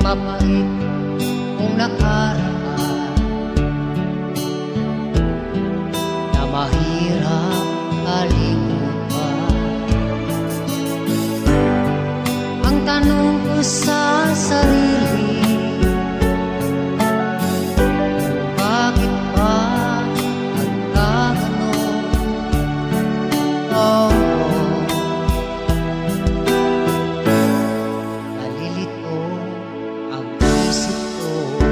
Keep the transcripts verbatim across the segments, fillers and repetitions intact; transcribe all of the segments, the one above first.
mapait kung nakaraan na mahirap kalimutan. Ang tanong ko sa sarili, bakit ba nagkaganon? Oh, oh. Nalilito ang isip ko.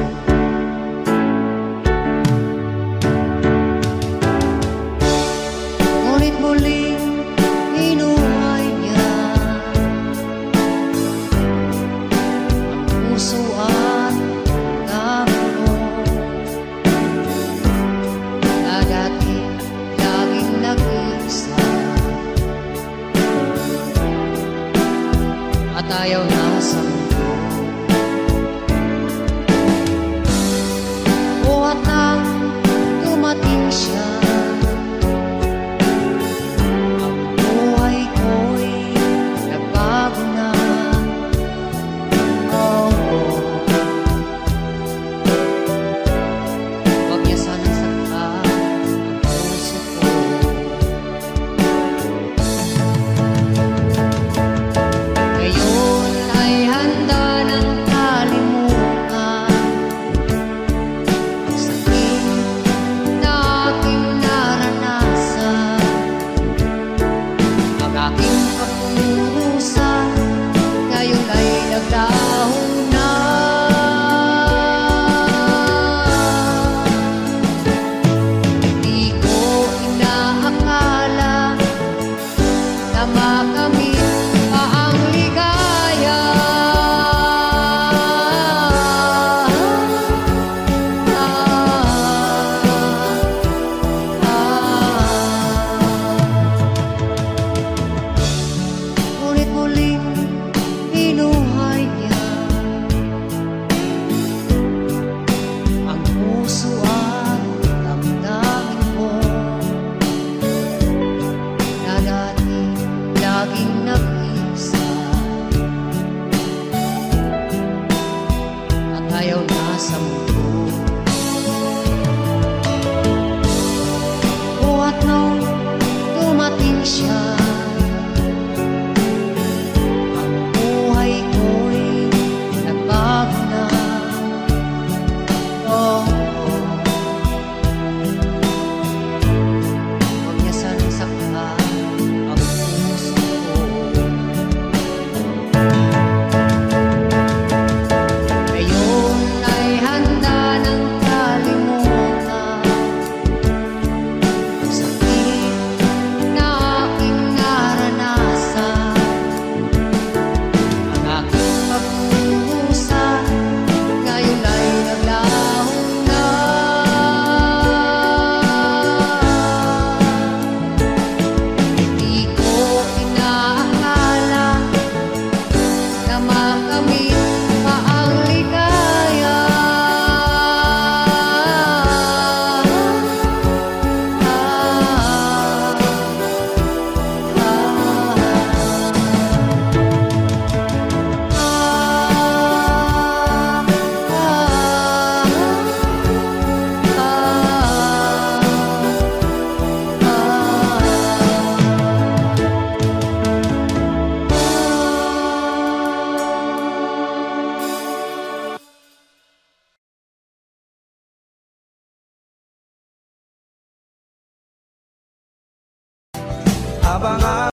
Ngunit muling inuhay niya ang puso at damdamin na dati laging nag-iisa at ayaw na sa mundo. O at nang dumating siya, ang buhay ko'y nagbago na. Oh, oh. Huwag niya sanang saktan ang puso ko. Ngayon ay handa ng kalimutan ang sakit na aking naranasan, ang aking pagkurusa ngayon ay naglaho na. Di ko inaakala na makamit pa ang ligaya. Ah, ah, ah. Ngunit muling inuhay niya ang puso at damdamin ko na dati laging nag-iisa at ayaw na sa mundo. O at nung dumating siya, ang buhay ko'y nagbago na. Oh, oh. Huwag niya sanang saktan ang puso ko. Ngayon ay handa ng kalimutan ang sakit na aking naranasan, ang aking pagkurusa ngayon ay naglaho na. Di ko inaakala na makamit pa ang ligaya. Ah, ah, Habang